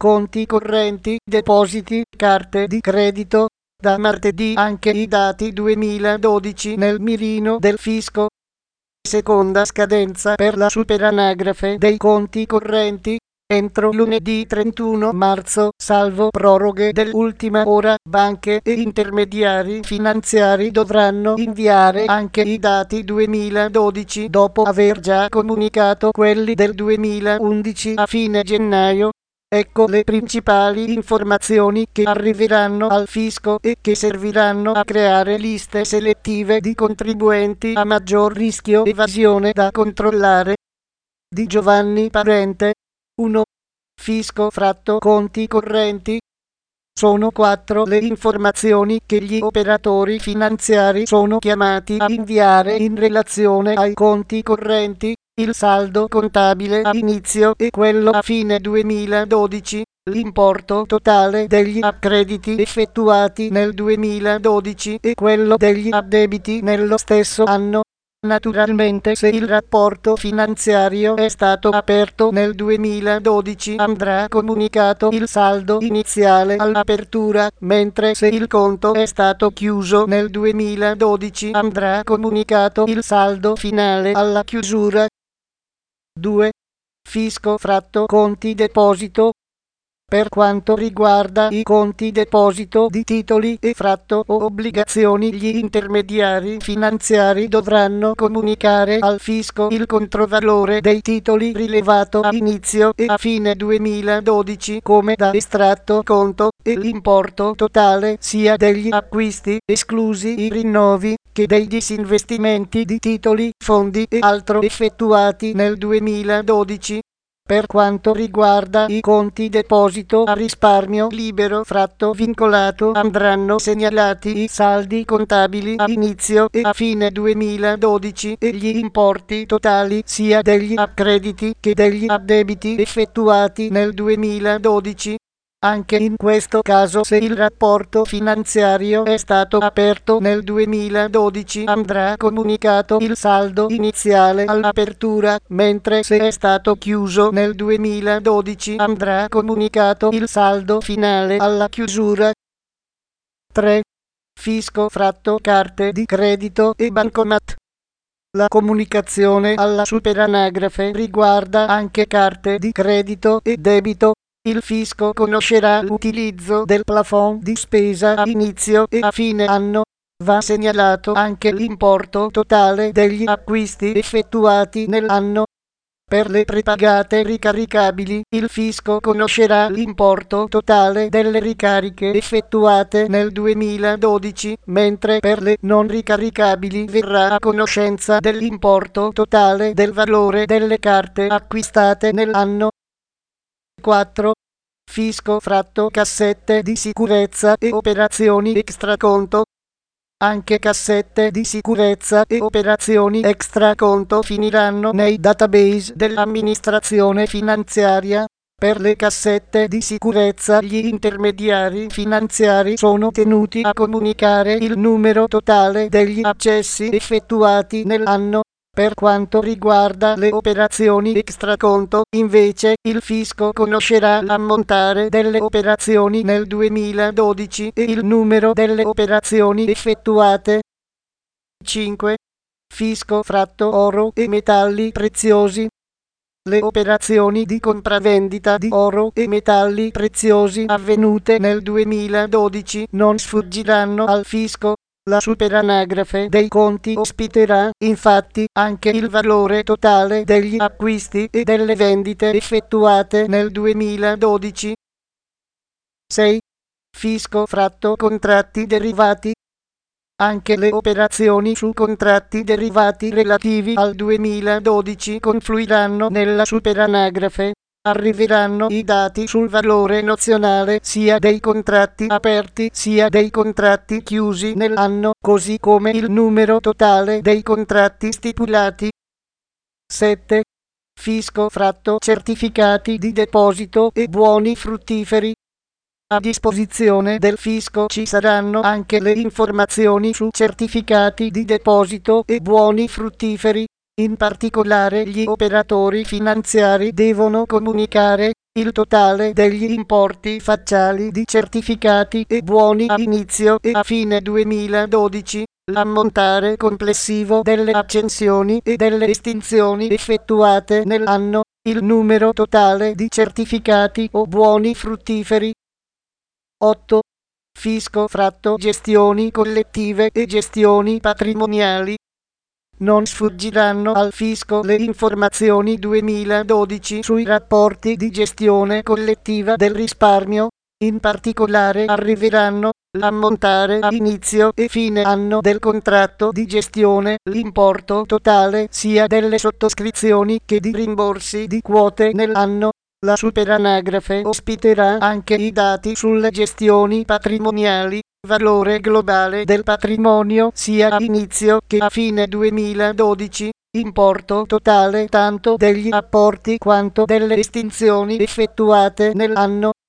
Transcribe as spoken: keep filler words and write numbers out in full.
conti correnti, depositi, carte di credito. Da martedì anche i dati duemiladodici nel mirino del fisco. Seconda scadenza per la superanagrafe dei conti correnti. Entro lunedì trentuno marzo, salvo proroghe dell'ultima ora, banche e intermediari finanziari dovranno inviare anche i dati duemiladodici dopo aver già comunicato quelli del duemilaundici a fine gennaio. Ecco le principali informazioni che arriveranno al fisco e che serviranno a creare liste selettive di contribuenti a maggior rischio evasione da controllare. Di Giovanni Parente. uno. Fisco fratto conti correnti. Sono quattro le informazioni che gli operatori finanziari sono chiamati a inviare in relazione ai conti correnti: il saldo contabile a inizio e quello a fine duemiladodici, l'importo totale degli accrediti effettuati nel duemiladodici e quello degli addebiti nello stesso anno. Naturalmente, se il rapporto finanziario è stato aperto nel duemiladodici andrà comunicato il saldo iniziale all'apertura, mentre se il conto è stato chiuso nel duemiladodici andrà comunicato il saldo finale alla chiusura. due. Fisco fratto conti deposito. Per quanto riguarda i conti deposito di titoli e fratto o obbligazioni, gli intermediari finanziari dovranno comunicare al fisco il controvalore dei titoli rilevato a inizio e a fine duemiladodici come da estratto conto e l'importo totale sia degli acquisti, esclusi i rinnovi, che dei disinvestimenti di titoli, fondi e altro effettuati nel duemiladodici. Per quanto riguarda i conti deposito a risparmio libero fratto vincolato andranno segnalati i saldi contabili a inizio e a fine duemiladodici e gli importi totali sia degli accrediti che degli addebiti effettuati nel duemiladodici. Anche in questo caso, se il rapporto finanziario è stato aperto nel duemiladodici andrà comunicato il saldo iniziale all'apertura, mentre se è stato chiuso nel duemiladodici andrà comunicato il saldo finale alla chiusura. tre. Fisco fratto carte di credito e bancomat. La comunicazione alla superanagrafe riguarda anche carte di credito e debito. Il fisco conoscerà l'utilizzo del plafond di spesa a inizio e a fine anno. Va segnalato anche l'importo totale degli acquisti effettuati nell'anno. Per le prepagate ricaricabili, il fisco conoscerà l'importo totale delle ricariche effettuate nel duemiladodici, mentre per le non ricaricabili verrà a conoscenza dell'importo totale del valore delle carte acquistate nell'anno. quattro. Fisco fratto cassette di sicurezza e operazioni extraconto. Anche cassette di sicurezza e operazioni extraconto finiranno nei database dell'amministrazione finanziaria. Per le cassette di sicurezza gli intermediari finanziari sono tenuti a comunicare il numero totale degli accessi effettuati nell'anno. Per quanto riguarda le operazioni extraconto, invece, il fisco conoscerà l'ammontare delle operazioni nel duemiladodici e il numero delle operazioni effettuate. cinque. Fisco fratto oro e metalli preziosi. Le operazioni di compravendita di oro e metalli preziosi avvenute nel duemiladodici non sfuggiranno al fisco. La superanagrafe dei conti ospiterà, infatti, anche il valore totale degli acquisti e delle vendite effettuate nel duemiladodici. sei. Fisco fratto contratti derivati. Anche le operazioni su contratti derivati relativi al duemiladodici confluiranno nella superanagrafe. Arriveranno i dati sul valore nozionale sia dei contratti aperti sia dei contratti chiusi nell'anno, così come il numero totale dei contratti stipulati. sette. Fisco fratto certificati di deposito e buoni fruttiferi. A disposizione del fisco ci saranno anche le informazioni su certificati di deposito e buoni fruttiferi. In particolare gli operatori finanziari devono comunicare il totale degli importi facciali di certificati e buoni a inizio e a fine duemiladodici, l'ammontare complessivo delle accensioni e delle estinzioni effettuate nell'anno, il numero totale di certificati o buoni fruttiferi. otto. Fisco fratto gestioni collettive e gestioni patrimoniali. Non sfuggiranno al fisco le informazioni duemiladodici sui rapporti di gestione collettiva del risparmio. In particolare arriveranno l'ammontare a inizio e fine anno del contratto di gestione, l'importo totale sia delle sottoscrizioni che di rimborsi di quote nell'anno. La superanagrafe ospiterà anche i dati sulle gestioni patrimoniali, valore globale del patrimonio sia a inizio che a fine duemiladodici, importo totale tanto degli apporti quanto delle estinzioni effettuate nell'anno,